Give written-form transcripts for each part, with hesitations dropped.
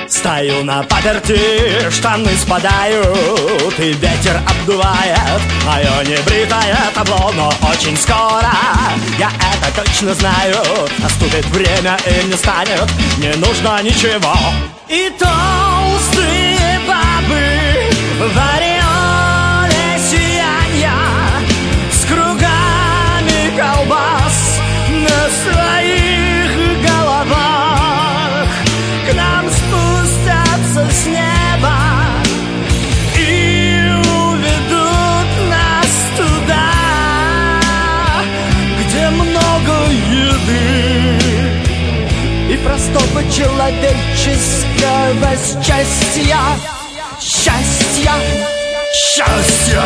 Стою на паперти, штаны спадают, и ветер обдувает мое небритое табло. Но очень скоро, я это точно знаю, наступит время и не станет, не нужно ничего. И толстые бабы в ореоле сияния, с кругами колбас на своих головах, к нам спустятся с неба и уведут нас туда, где много еды и простого человеческого счастья. Счастья, счастья.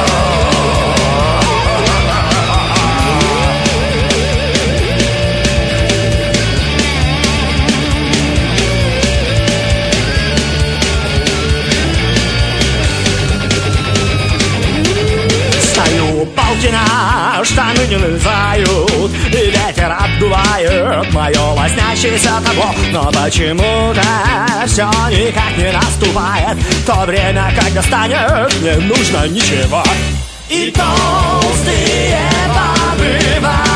Палкина, штаны не налезают, и ветер обдувает мое лоснящееся табло. Но почему-то все никак не наступает то время, когда станет не нужно ничего. И толстые бабы